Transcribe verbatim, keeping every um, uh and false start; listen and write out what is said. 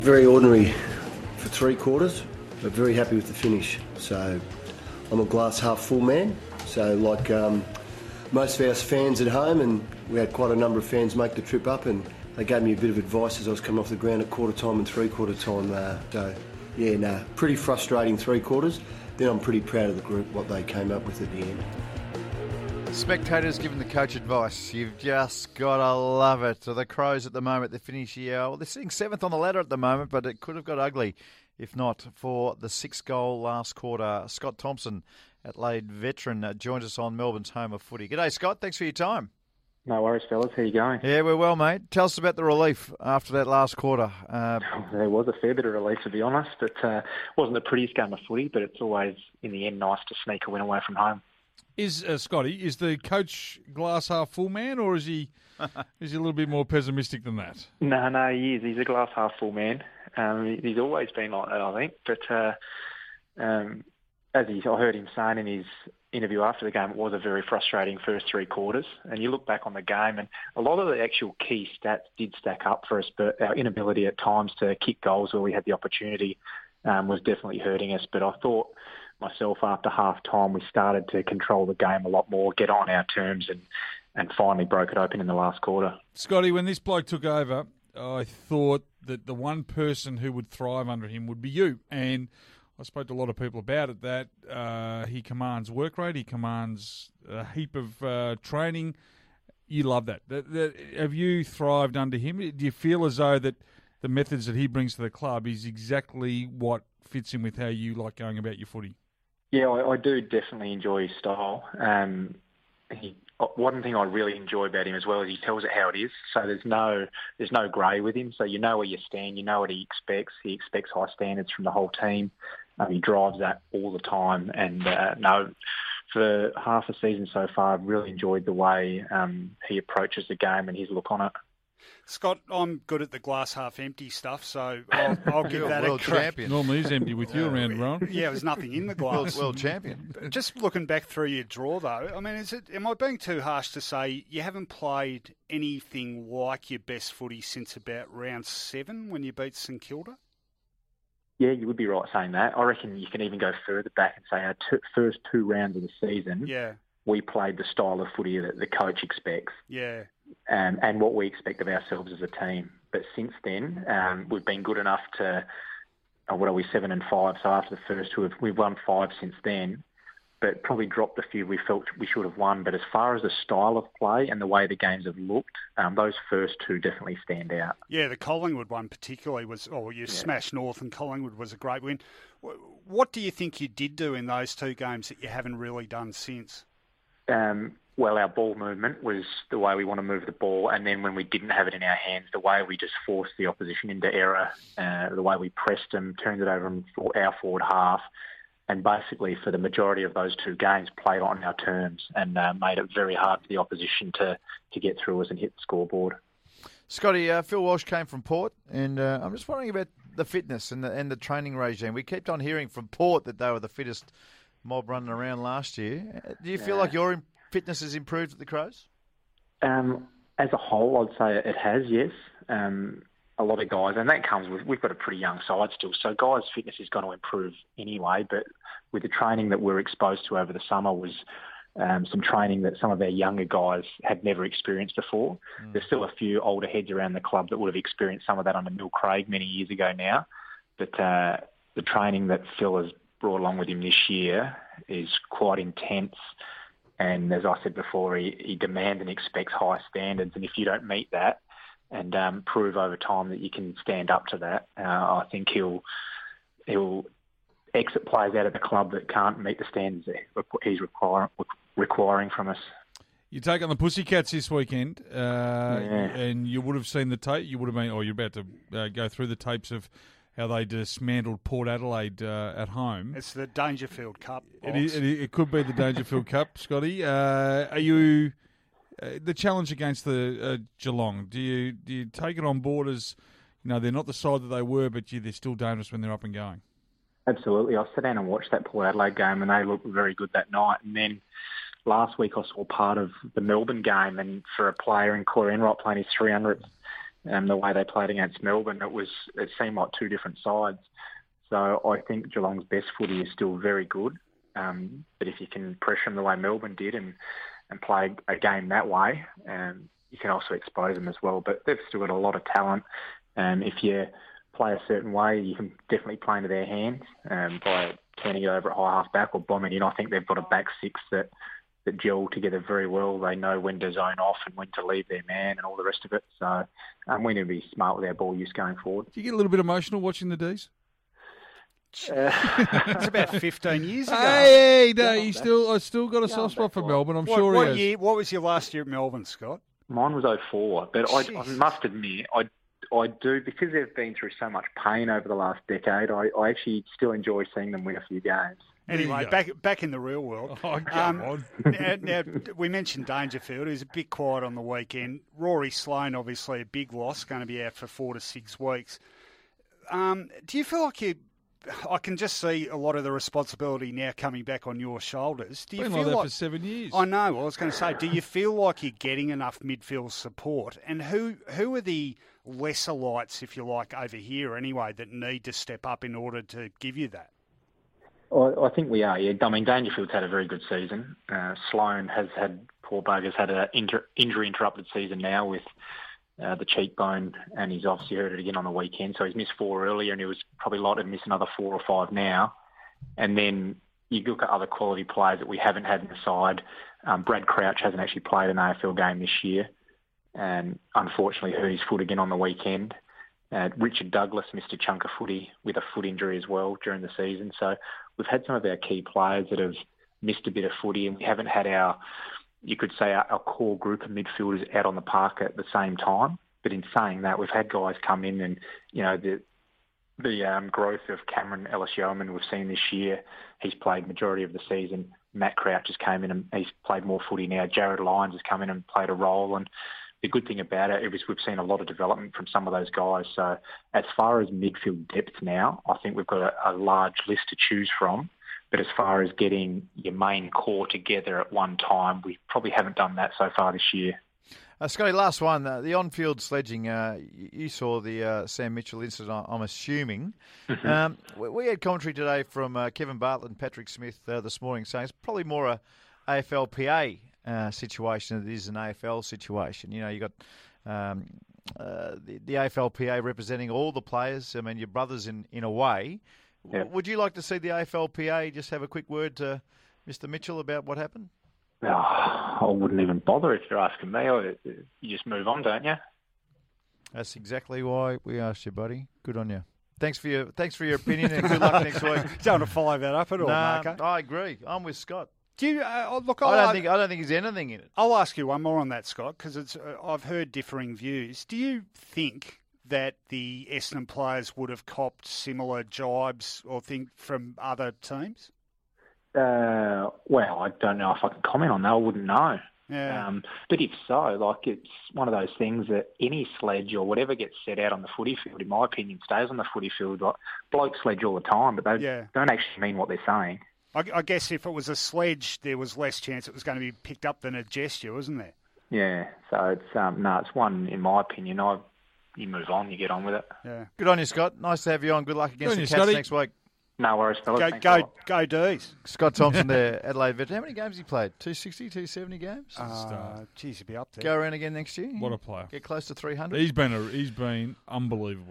Very ordinary for three quarters, but very happy with the finish. So I'm a glass half full man. So like um, most of our fans at home, and we had quite a number of fans make the trip up, and they gave me a bit of advice as I was coming off the ground at quarter time and three quarter time. Uh, so yeah, no, nah, pretty frustrating three quarters. Then I'm pretty proud of the group, what they came up with at the end. Spectators giving the coach advice. You've just got to love it. So the Crows at the moment, they finish here. Well, they're sitting seventh on the ladder at the moment, but it could have got ugly if not for the six-goal last quarter. Scott Thompson, Adelaide veteran, uh, joins us on Melbourne's home of footy. G'day, Scott. Thanks for your time. No worries, fellas. How you going? Yeah, we're well, mate. Tell us about the relief after that last quarter. Uh, there was a fair bit of relief, to be honest. It uh, wasn't the prettiest game of footy, but it's always, in the end, nice to sneak a win away from home. Is uh, Scotty, is the coach glass half full man, or is he is he a little bit more pessimistic than that? No, no, he is. He's a glass half full man. Um, he's always been like that, I think. But uh, um, as he, I heard him saying in his interview after the game, it was a very frustrating first three quarters. And you look back on the game, and a lot of the actual key stats did stack up for us, but our inability at times to kick goals where we had the opportunity um, was definitely hurting us. But I thought myself after half-time, we started to control the game a lot more, get on our terms, and, and finally broke it open in the last quarter. Scotty, when this bloke took over, I thought that the one person who would thrive under him would be you. And I spoke to a lot of people about it, that uh, he commands work rate, he commands a heap of uh, training. You love that. That, that. Have you thrived under him? Do you feel as though that the methods that he brings to the club is exactly what fits in with how you like going about your footy? Yeah, I, I do definitely enjoy his style. Um, he, one thing I really enjoy about him as well is he tells it how it is. So there's no there's no grey with him. So you know where you stand. You know what he expects. He expects high standards from the whole team. Um, he drives that all the time. And uh, no, for half a season so far, I've really enjoyed the way um, he approaches the game and his look on it. Scott, I'm good at the glass half empty stuff, so I'll, I'll give that world a crack. champion. Normally he's empty with you around, Ron. Yeah, there's nothing in the glass. World, world champion. Just looking back through your draw, though, I mean, is it? Am I being too harsh to say you haven't played anything like your best footy since about round seven when you beat St Kilda? Yeah, you would be right saying that. I reckon you can even go further back and say our two, first two rounds of the season, yeah, we played the style of footy that the coach expects. Yeah. Um, and what we expect of ourselves as a team. But since then, um, we've been good enough to, uh, what are we, seven and five. So after the first two, we've won five since then, but probably dropped a few we felt we should have won. But as far as the style of play and the way the games have looked, um, those first two definitely stand out. Yeah, the Collingwood one particularly was, oh, you yeah. smashed North and Collingwood was a great win. What do you think you did do in those two games that you haven't really done since? Um, well, our ball movement was the way we want to move the ball, and then when we didn't have it in our hands, the way we just forced the opposition into error, uh, the way we pressed them, turned it over in our forward half, and basically for the majority of those two games played on our terms and uh, made it very hard for the opposition to, to get through us and hit the scoreboard. Scotty, uh, Phil Walsh came from Port, and uh, I'm just wondering about the fitness and the, and the training regime. We kept on hearing from Port that they were the fittest mob running around last year. Do you feel yeah. like your fitness has improved at the Crows? Um, as a whole, I'd say it has, yes. Um, a lot of guys, and that comes with, we've got a pretty young side still, so guys' fitness is going to improve anyway, but with the training that we're exposed to over the summer was um, some training that some of our younger guys had never experienced before. Mm. There's still a few older heads around the club that would have experienced some of that under Mill Craig many years ago now, but uh, the training that Phil has brought along with him this year is quite intense. And as I said before, he, he demands and expects high standards. And if you don't meet that and um, prove over time that you can stand up to that, uh, I think he'll he'll exit players out of the club that can't meet the standards that he's require, requiring from us. You take on the Pussycats this weekend, uh, yeah. and you would have seen the tape. You would have been, or you're about to uh, go through the tapes of how they dismantled Port Adelaide uh, at home. It's the Dangerfield Cup. It, is, it, it could be the Dangerfield Cup, Scotty. Uh, are you uh, the challenge against the uh, Geelong? Do you do you take it on board as, you know, they're not the side that they were, but you, they're still dangerous when they're up and going? Absolutely. I sat down and watched that Port Adelaide game, and they looked very good that night. And then last week I saw part of the Melbourne game, and for a player in Corey Enright playing his three hundredth Um, the way they played against Melbourne, it was it seemed like two different sides. So I think Geelong's best footy is still very good. Um, but if you can pressure them the way Melbourne did and, and play a game that way, um, you can also expose them as well. But they've still got a lot of talent. Um, if you play a certain way, you can definitely play into their hands um, by turning it over at high half back or bombing in. I think they've got a back six that, that gel together very well. They know when to zone off and when to leave their man and all the rest of it. So um, we need to be smart with our ball use going forward. Do you get a little bit emotional watching the D's? Uh, it's about fifteen years ago. Hey, no, you still, I still got a soft spot for Melbourne. I'm what, sure what he has. year? What was your last year at Melbourne, Scott? Mine was oh four, but I, I must admit, I I do, because they've been through so much pain over the last decade, I, I actually still enjoy seeing them win a few games. Anyway, back back in the real world. Oh, come um, on. now, now, we mentioned Dangerfield. He was a bit quiet on the weekend. Rory Sloane, obviously a big loss, going to be out for four to six weeks. Um, do you feel like you... I can just see a lot of the responsibility now coming back on your shoulders. Do you Been feel like that like for seven years. I know. I was going to say, do you feel like you're getting enough midfield support? And who who are the lesser lights, if you like, over here anyway, that need to step up in order to give you that? I, I think we are, yeah. I mean, Dangerfield's had a very good season. Uh, Sloane has had, poor bugger's had an inter, injury-interrupted season now with uh, the cheekbone, and he's obviously hurt it again on the weekend. So he's missed four earlier, and he was probably likely to miss another four or five now. And then you look at other quality players that we haven't had in the side. Um, Brad Crouch hasn't actually played an A F L game this year, and unfortunately hurt his foot again on the weekend. Uh, Richard Douglas missed a chunk of footy with a foot injury as well during the season. So we've had some of our key players that have missed a bit of footy, and we haven't had our, you could say, our, our core group of midfielders out on the park at the same time. But in saying that, we've had guys come in and, you know, the the um, growth of Cameron Ellis-Yeoman we've seen this year. He's played majority of the season. Matt Crouch has came in and he's played more footy now. Jared Lyons has come in and played a role. And the good thing about it is we've seen a lot of development from some of those guys. So as far as midfield depth now, I think we've got a, a large list to choose from. But as far as getting your main core together at one time, we probably haven't done that so far this year. Uh, Scotty, last one. Uh, the on-field sledging, uh, you, you saw the uh, Sam Mitchell incident, I'm assuming. Mm-hmm. Um, we, we had commentary today from uh, Kevin Bartlett and Patrick Smith uh, this morning saying it's probably more a A F L P A uh, situation than it is an A F L situation. You know, you got um, uh, the, the A F L P A representing all the players. I mean, your brothers in, in a way. Yeah. W- would you like to see the A F L P A just have a quick word to Mister Mitchell about what happened? Oh, I wouldn't even bother if you're asking me. You just move on, don't you? That's exactly why we asked you, buddy. Good on you. Thanks for your thanks for your opinion, and good luck next week. Don't want to follow that up at all, nah, Marco. I agree. I'm with Scott. Do you uh, look? I'll, I don't think I don't think there's anything in it. I'll ask you one more on that, Scott, because it's uh, I've heard differing views. Do you think that the Essendon players would have copped similar jibes or think from other teams? Uh, well, I don't know if I can comment on that. I wouldn't know. Yeah. Um, but if so, like it's one of those things that any sledge or whatever gets set out on the footy field, in my opinion, stays on the footy field. Like, blokes sledge all the time, but they yeah. don't actually mean what they're saying. I, I guess if it was a sledge, there was less chance it was going to be picked up than a gesture, wasn't there? Yeah. So it's um, no, it's one in my opinion. I you move on, you get on with it. Yeah. Good on you, Scott. Nice to have you on. Good luck against Good the on you, Cats Scotty. next week. No worries, fellas. Go, Thanks go, go, D's. Scott Thompson there, Adelaide veteran. How many games he played? two sixty, two seventy games? Uh, geez, he'll be up there. Go around again next year? What a player. Get close to three hundred? He's been a, he's been unbelievable.